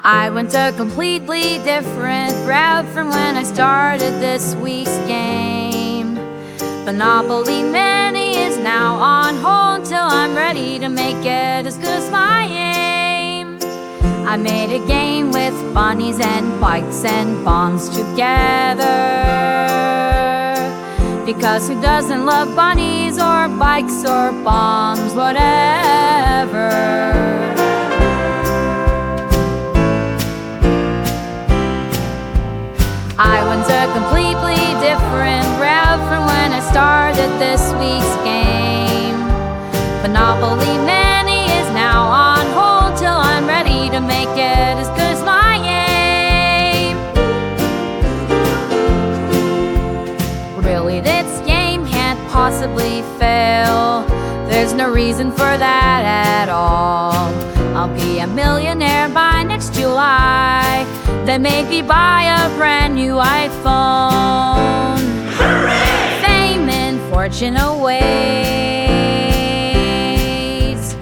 I went a completely different route from when I started this week's game. Monopoly Mini is now on hold till I'm ready to make it as good as my aim. I made a game with bunnies and bikes and bombs together, because who doesn't love bunnies or bikes or bombs, whatever. I went a completely different route from when I started this week's game. Monopoly Mini is now on hold till I'm ready to make it as good as my aim. Really, this game can't possibly fail. There's no reason for that at all. I'll be a millionaire by next July, then maybe buy a brand new iPhone. Hooray! Fame and fortune awaits.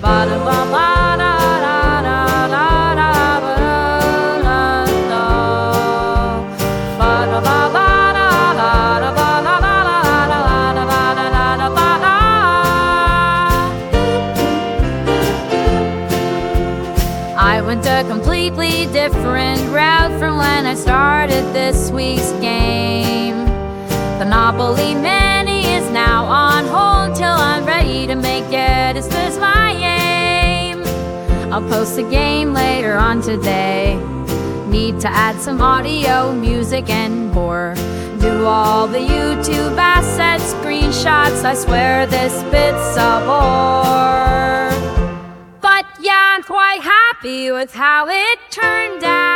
I went a completely different route from when I started this week's game. Monopoly Mini is now on hold till I'm ready to make it as good as my aim. I'll post a game later on today. Need to add some audio, music, and more. Do all the YouTube asset screenshots. I swear this bit's a bore. But yeah, I'm quite happy with how it turned out.